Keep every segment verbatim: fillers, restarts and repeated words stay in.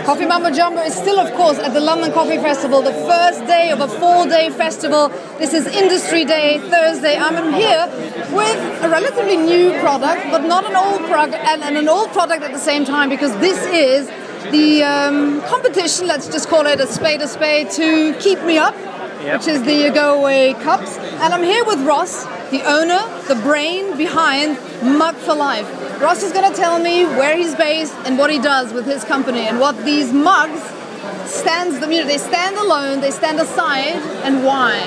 Coffee Mambo Jumbo is still, of course, at the London Coffee Festival, the first day of a four-day festival. This is Industry Day, Thursday. I'm here with a relatively new product, but not an old product, and, and an old product at the same time, because this is the um, competition, let's just call it a spade a spade, to Keep Me Up, yep. which is the Go Away cups. And I'm here with Ross, the owner, the brain behind Mug for Life. Ross is going to tell me where he's based and what he does with his company and what these mugs stands, you know, they stand alone, they stand aside, and why.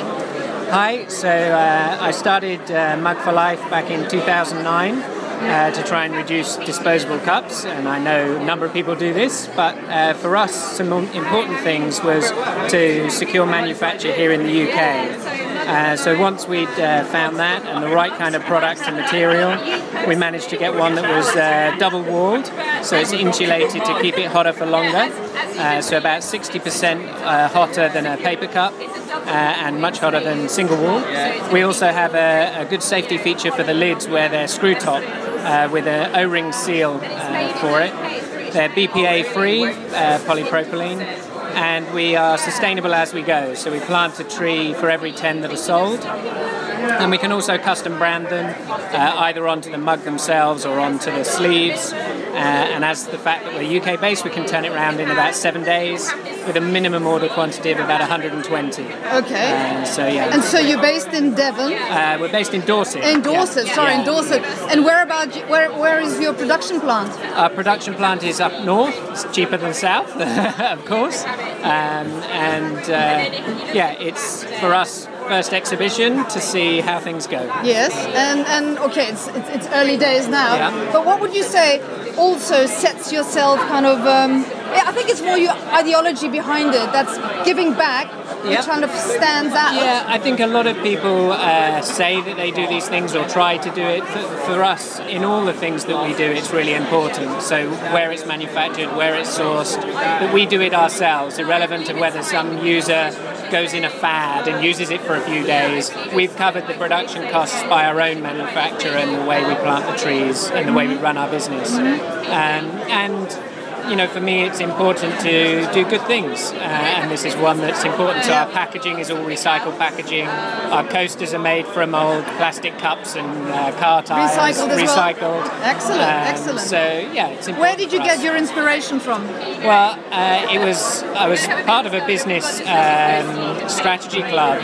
Hi, so uh, I started uh, Mug for Life back in two thousand nine uh, to try and reduce disposable cups, and I know a number of people do this, but uh, for us some important things was to secure manufacture here in the U K. Uh, so once we'd uh, found that and the right kind of product and material, we managed to get one that was uh, double walled, so it's insulated to keep it hotter for longer, uh, so about sixty percent uh, hotter than a paper cup uh, and much hotter than single wall. We also have a, a good safety feature for the lids where they're screw top uh, with an O-ring seal uh, for it. They're B P A free, uh, polypropylene. And we are sustainable as we go, so we plant a tree for every ten that are sold, and we can also custom brand them uh, either onto the mug themselves or onto the sleeves, uh, and as the fact that we're U K based, we can turn it around in about seven days with a minimum order quantity of about one hundred twenty. Okay. Uh, so yeah. And so you're based in Devon? Uh, we're based in Dorset. In Dorset, yeah. sorry, yeah. in Dorset. And where about you, where where is your production plant? Our production plant is up north. It's cheaper than south, of course. Um, and uh, yeah, it's for us first exhibition to see how things go. Yes, and and okay, it's it's, it's early days now. Yeah. But what would you say also sets yourself kind of? Um, I think it's more your ideology behind it. That's giving back. Yep. Which kind of stands out. Yeah, I think a lot of people uh, say that they do these things or try to do it. For, for us, in all the things that we do, it's really important. So where it's manufactured, where it's sourced, that we do it ourselves, irrelevant of whether some user goes in a fad and uses it for a few days. We've covered the production costs by our own manufacture and the way we plant the trees and the way we run our business. Um, and You know, for me, it's important to do good things, uh, and this is one that's important. So our packaging is all recycled packaging. Our coasters are made from old plastic cups and uh, car tires. Recycled as recycled. well. Excellent, um, excellent. So yeah, it's important. Where did you for get us. your inspiration from? Well, uh, it was I was part of a business um, strategy club,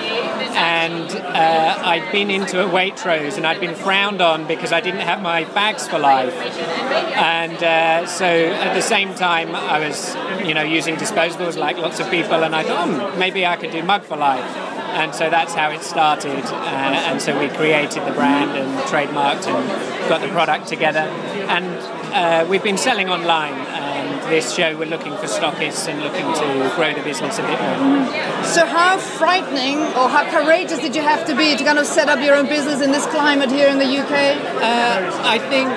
and uh, I'd been into a Waitrose, and I'd been frowned on because I didn't have my bags for life, and uh, so at the same time I was, you know, using disposables like lots of people, and I thought, oh, maybe I could do Mug for Life, and so that's how it started, uh, and so we created the brand and trademarked and got the product together, and uh, we've been selling online. And this show we're looking for stockists and looking to grow the business a bit more. So how frightening or how courageous did you have to be to kind of set up your own business in this climate here in the U K? Uh, I think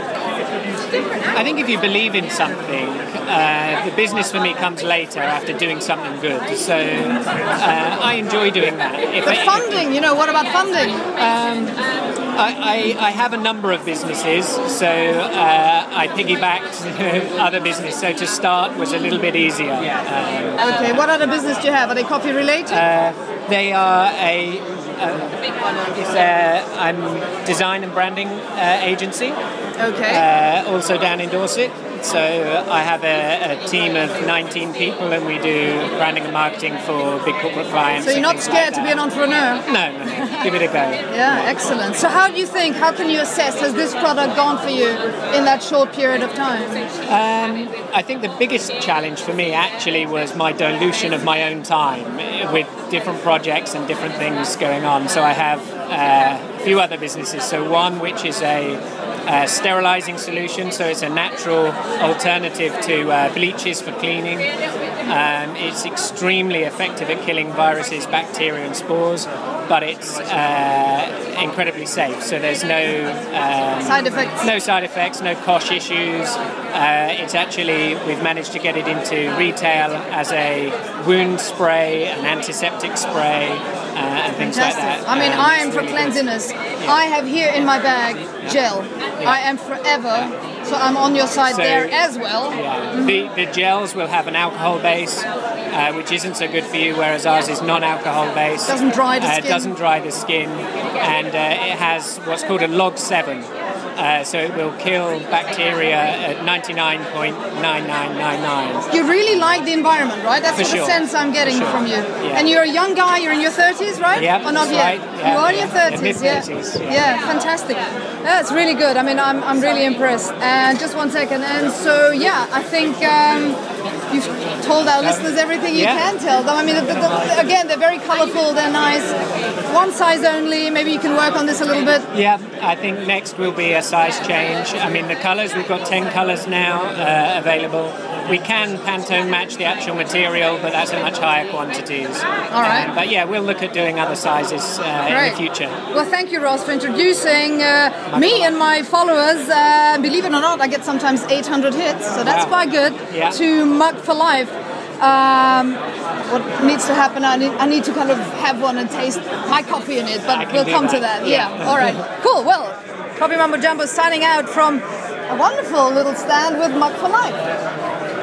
I think if you believe in something, uh, the business for me comes later after doing something good. So uh, I enjoy doing that. If but I, funding, you know, what about funding? Um, I, I, I have a number of businesses, so uh, I piggybacked other business. So to start was a little bit easier. Um, okay, what other business do you have? Are they coffee related? Uh, they are a. Uh, it's a I'm design and branding uh, agency. Okay. Uh, also down in Dorset. So I have a, a team of nineteen people, and we do branding and marketing for big corporate clients. So you're not scared like to be an entrepreneur? No, no, no. Give it a go. Yeah, excellent. So how do you think, how can you assess, has this product gone for you in that short period of time? Um, I think the biggest challenge for me actually was my dilution of my own time with different projects and different things going on. So I have uh, a few other businesses. So one which is a Uh, sterilizing solution, so it's a natural alternative to uh, bleaches for cleaning. Um, it's extremely effective at killing viruses, bacteria and spores, but it's uh, incredibly safe, so there's no um, side effects no side effects, no cost issues. Uh, it's actually, we've managed to get it into retail as a wound spray, an antiseptic spray, uh, and things Fantastic. like that. I mean, um, I am for really cleanliness. Yeah. I have here in my bag gel. Yeah. I am forever So I'm on your side So- there as well. Yeah. The, the gels will have an alcohol base, uh, which isn't so good for you, whereas ours is non-alcohol based. Doesn't dry the Uh, skin. doesn't dry the skin, and uh, it has what's called a log seven. Uh, so it will kill bacteria at ninety-nine point nine nine nine nine. You really like the environment, right? That's For the sure. sense I'm getting For sure. from you. Yeah. And you're a young guy, you're in your thirties, right? Yeah, Or not that's yet? right. Yeah, You are in yeah. your thirties, Yeah, yeah. mid-thirties, yeah. Yeah, fantastic. That's really good. I mean, I'm, I'm really impressed. And just one second. And so, yeah, I think um, you've told our listeners everything you yeah. can tell them. I mean, the, the, the, again, they're very colorful, they're nice. One size only. Maybe you can work on this a little bit. Yeah, I think next will be a size change. I mean, the colours, we've got ten colours now uh, available. We can Pantone match the actual material, but that's in much higher quantities. All right. Um, but yeah, we'll look at doing other sizes uh, in Great. the future. Well, thank you, Ross, for introducing uh, me and my followers. Uh, believe it or not, I get sometimes eight hundred hits, so that's Wow. quite good, Yeah. to Mug for Life. Um, what needs to happen, I need, I need to kind of have one and taste my coffee in it, I but can we'll do come to that. that. Yeah. Yeah, all right. Cool, well, Coffee Mambo Jumbo signing out from a wonderful little stand with Mug for Life.